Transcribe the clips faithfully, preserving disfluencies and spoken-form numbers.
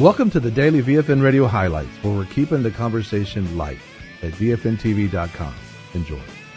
Welcome to the Daily V F N Radio Highlights, where we're keeping the conversation light at V F N T V dot com. Enjoy.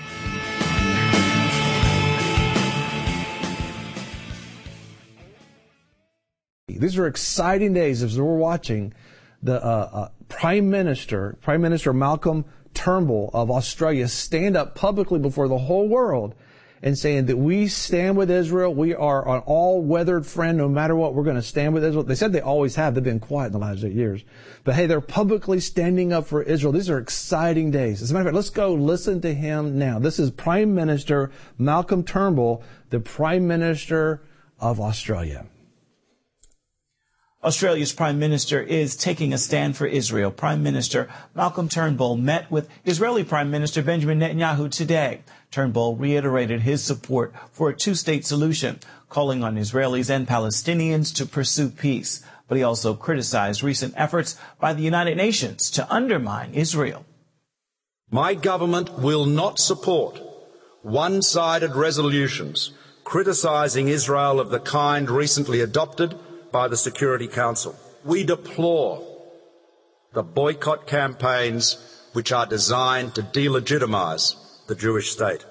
These are exciting days as we're watching the uh, uh, Prime Minister, Prime Minister Malcolm Turnbull of Australia stand up publicly before the whole world and saying that we stand with Israel. We are an all-weathered friend. No matter what, we're going to stand with Israel. They said they always have. They've been quiet in the last eight years. But hey, they're publicly standing up for Israel. These are exciting days. As a matter of fact, let's go listen to him now. This is Prime Minister Malcolm Turnbull, the Prime Minister of Australia. Australia's Prime Minister is taking a stand for Israel. Prime Minister Malcolm Turnbull met with Israeli Prime Minister Benjamin Netanyahu today. Turnbull reiterated his support for a two-state solution, calling on Israelis and Palestinians to pursue peace. But he also criticized recent efforts by the United Nations to undermine Israel. My government will not support one-sided resolutions criticizing Israel of the kind recently adopted by the Security Council. We deplore the boycott campaigns which are designed to delegitimize the Jewish state.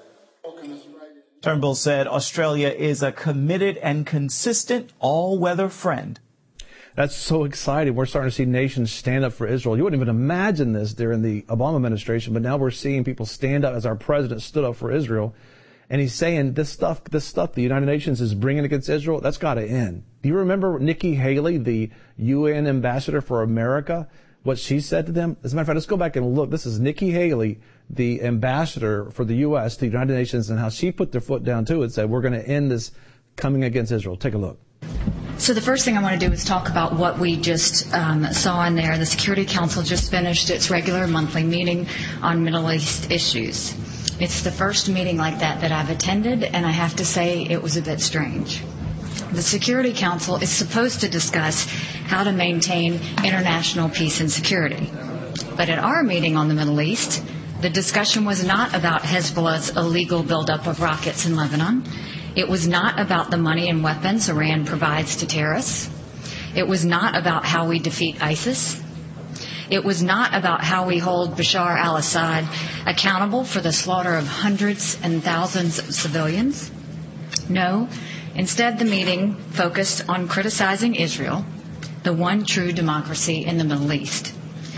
Turnbull said Australia is a committed and consistent all-weather friend. That's so exciting. We're starting to see nations stand up for Israel. You wouldn't even imagine this during the Obama administration, but now we're seeing people stand up as our president stood up for Israel. And he's saying this stuff, this stuff the United Nations is bringing against Israel, that's got to end. Do you remember Nikki Haley, the U N ambassador for America, what she said to them? As a matter of fact, let's go back and look. This is Nikki Haley, the ambassador for the U S to the United Nations, and how she put their foot down too and said, we're going to end this coming against Israel. Take a look. So the first thing I want to do is talk about what we just um, saw in there. The Security Council just finished its regular monthly meeting on Middle East issues. It's the first meeting like that that I've attended, and I have to say it was a bit strange. The Security Council is supposed to discuss how to maintain international peace and security. But at our meeting on the Middle East, the discussion was not about Hezbollah's illegal buildup of rockets in Lebanon. It was not about the money and weapons Iran provides to terrorists. It was not about how we defeat ISIS. It was not about how we hold Bashar al-Assad accountable for the slaughter of hundreds and thousands of civilians. No, instead the meeting focused on criticizing Israel, the one true democracy in the Middle East.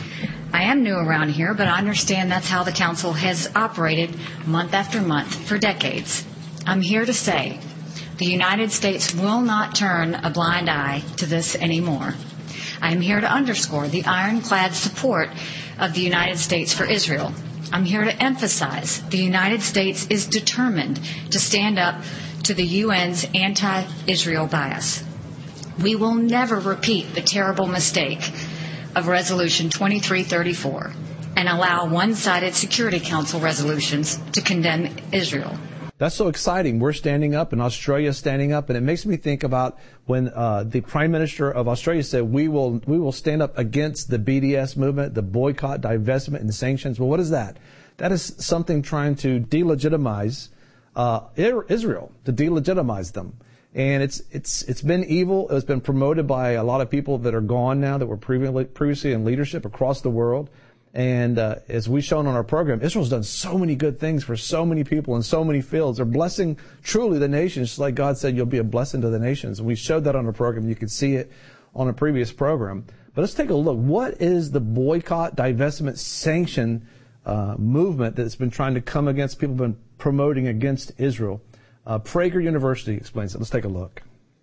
I am new around here, but I understand that's how the Council has operated month after month for decades. I'm here to say the United States will not turn a blind eye to this anymore. I am here to underscore the ironclad support of the United States for Israel. I'm here to emphasize the United States is determined to stand up to the U N's anti-Israel bias. We will never repeat the terrible mistake of Resolution twenty-three thirty-four and allow one-sided Security Council resolutions to condemn Israel. That's so exciting. We're standing up and Australia's standing up, and it makes me think about when uh, the Prime Minister of Australia said we will we will stand up against the B D S movement, the boycott, divestment, and sanctions. Well, what is that? That is something trying to delegitimize uh, Israel, to delegitimize them. And it's it's it's been evil. It's been promoted by a lot of people that are gone now, that were previously previously in leadership across the world. And uh, as we've shown on our program, Israel's done so many good things for so many people in so many fields. They're blessing truly the nations, just like God said, you'll be a blessing to the nations. And we showed that on our program. You could see it on a previous program. But let's take a look. What is the boycott, divestment, sanction uh, movement that's been trying to come against, people have been promoting against Israel? Uh, Prager University explains it. Let's take a look.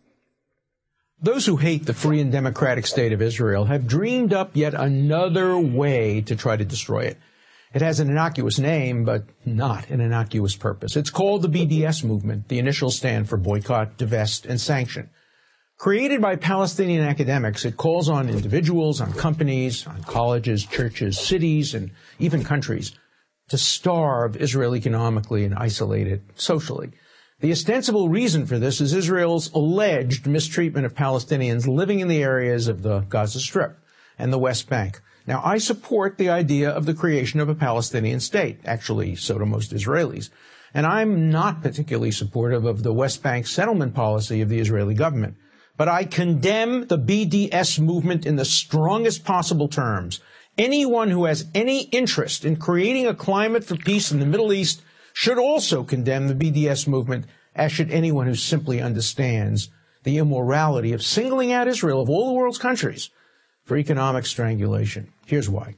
Those who hate the free and democratic state of Israel have dreamed up yet another way to try to destroy it. It has an innocuous name, but not an innocuous purpose. It's called the B D S movement, the initial stand for boycott, divest, and sanction. Created by Palestinian academics, it calls on individuals, on companies, on colleges, churches, cities, and even countries to starve Israel economically and isolate it socially. The ostensible reason for this is Israel's alleged mistreatment of Palestinians living in the areas of the Gaza Strip and the West Bank. Now, I support the idea of the creation of a Palestinian state. Actually, so do most Israelis. And I'm not particularly supportive of the West Bank settlement policy of the Israeli government. but I condemn the B D S movement in the strongest possible terms. Anyone who has any interest in creating a climate for peace in the Middle East should also condemn the B D S movement, as should anyone who simply understands the immorality of singling out Israel of all the world's countries for economic strangulation. Here's why.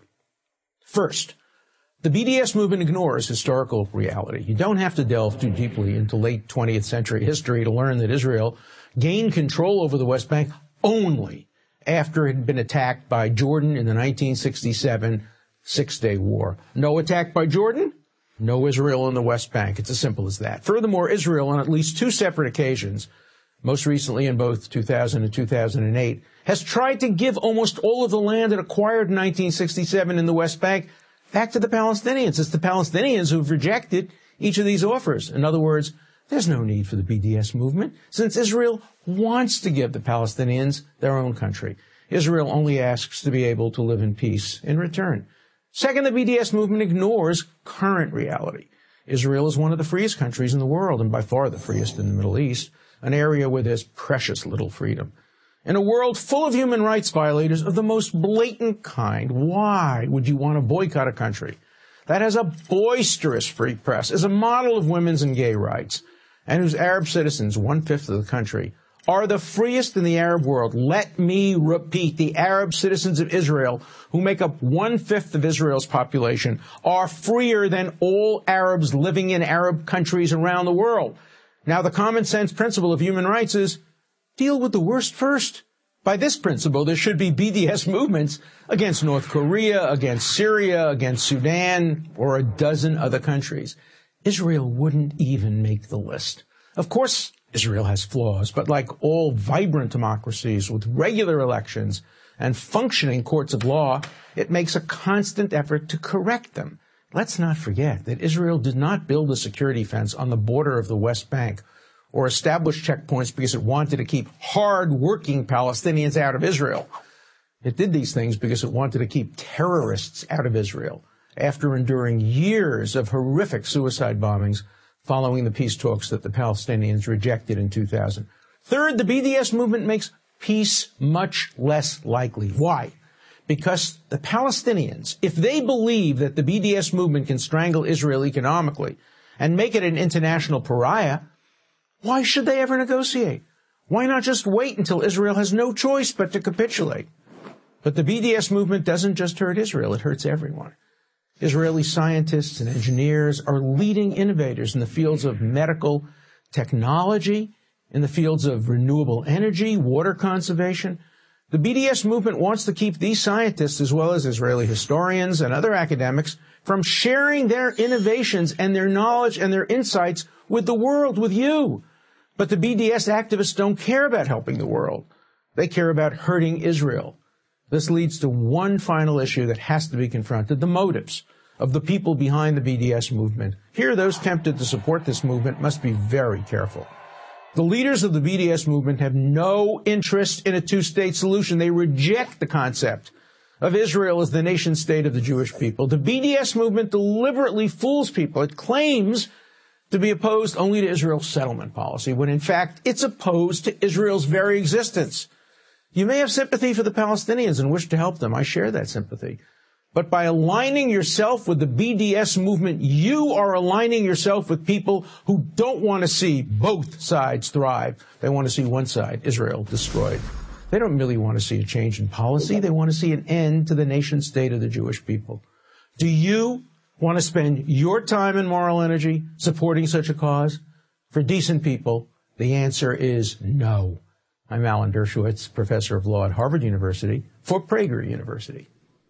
First, the B D S movement ignores historical reality. You don't have to delve too deeply into late twentieth century history to learn that Israel gained control over the West Bank only after it had been attacked by Jordan in the nineteen sixty-seven Six-Day War. No attack by Jordan, no Israel in the West Bank. It's as simple as that. Furthermore, Israel, on at least two separate occasions, most recently in both two thousand and two thousand eight, has tried to give almost all of the land it acquired in nineteen sixty-seven in the West Bank back to the Palestinians. It's the Palestinians who've rejected each of these offers. In other words, there's no need for the B D S movement, since Israel wants to give the Palestinians their own country. Israel only asks to be able to live in peace in return. Second, the B D S movement ignores current reality. Israel is one of the freest countries in the world, and by far the freest in the Middle East, an area where there's precious little freedom. In a world full of human rights violators of the most blatant kind, why would you want to boycott a country that has a boisterous free press, is a model of women's and gay rights, and whose Arab citizens, one-fifth of the country, are the freest in the Arab world? Let me repeat, the Arab citizens of Israel, who make up one-fifth of Israel's population, are freer than all Arabs living in Arab countries around the world. Now, the common sense principle of human rights is deal with the worst first. By this principle, there should be B D S movements against North Korea, against Syria, against Sudan, or a dozen other countries. Israel wouldn't even make the list. Of course, Israel has flaws, but like all vibrant democracies with regular elections and functioning courts of law, it makes a constant effort to correct them. Let's not forget that Israel did not build a security fence on the border of the West Bank or establish checkpoints because it wanted to keep hard-working Palestinians out of Israel. It did these things because it wanted to keep terrorists out of Israel after enduring years of horrific suicide bombings following the peace talks that the Palestinians rejected in two thousand. Third, the B D S movement makes peace much less likely. Why? Because the Palestinians, if they believe that the B D S movement can strangle Israel economically and make it an international pariah, why should they ever negotiate? Why not just wait until Israel has no choice but to capitulate? But the B D S movement doesn't just hurt Israel, it hurts everyone. Israeli scientists and engineers are leading innovators in the fields of medical technology, in the fields of renewable energy, water conservation. The B D S movement wants to keep these scientists, as well as Israeli historians and other academics, from sharing their innovations and their knowledge and their insights with the world, with you. But the B D S activists don't care about helping the world. They care about hurting Israel. This leads to one final issue that has to be confronted, the motives of the people behind the B D S movement. Here, those tempted to support this movement must be very careful. The leaders of the B D S movement have no interest in a two-state solution. They reject the concept of Israel as the nation-state of the Jewish people. The B D S movement deliberately fools people. It claims to be opposed only to Israel's settlement policy, when in fact it's opposed to Israel's very existence. You may have sympathy for the Palestinians and wish to help them. I share that sympathy. But by aligning yourself with the B D S movement, you are aligning yourself with people who don't want to see both sides thrive. They want to see one side, Israel, destroyed. They don't really want to see a change in policy. They want to see an end to the nation state of the Jewish people. Do you want to spend your time and moral energy supporting such a cause? For decent people, the answer is no. I'm Alan Dershowitz, professor of law at Harvard University for Prager University.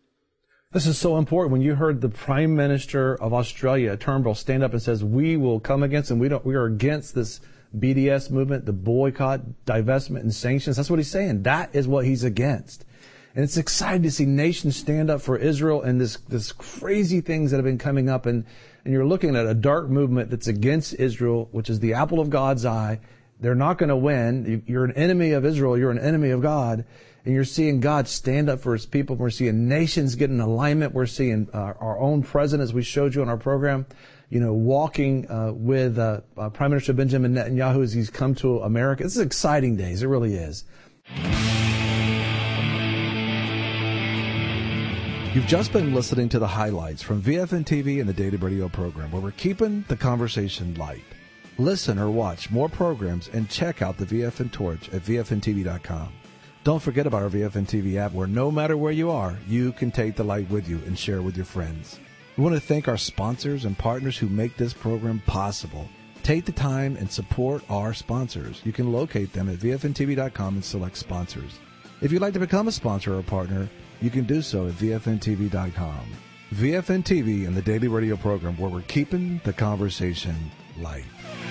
This is so important. When you heard the Prime Minister of Australia, Turnbull, stand up and says, we will come against and we don't, we are against this B D S movement, the boycott, divestment, and sanctions. That's what he's saying. That is what he's against. And it's exciting to see nations stand up for Israel and this, this crazy things that have been coming up. And, and you're looking at a dark movement that's against Israel, which is the apple of God's eye. They're not going to win. You're an enemy of Israel. You're an enemy of God. And you're seeing God stand up for his people. We're seeing nations get in alignment. We're seeing uh, our own president, as we showed you on our program, you know, walking uh, with uh, uh, Prime Minister Benjamin Netanyahu as he's come to America. This is exciting days. It really is. You've just been listening to the highlights from V F N T V and the Daily Radio program, where we're keeping the conversation light. Listen or watch more programs and check out the V F N Torch at V F N T V dot com. Don't forget about our V F N T V app, where no matter where you are, you can take the light with you and share with your friends. We want to thank our sponsors and partners who make this program possible. Take the time and support our sponsors. You can locate them at V F N T V dot com and select sponsors. If you'd like to become a sponsor or a partner, you can do so at V F N T V dot com. V F N T V and the Daily Radio program, where we're keeping the conversation light.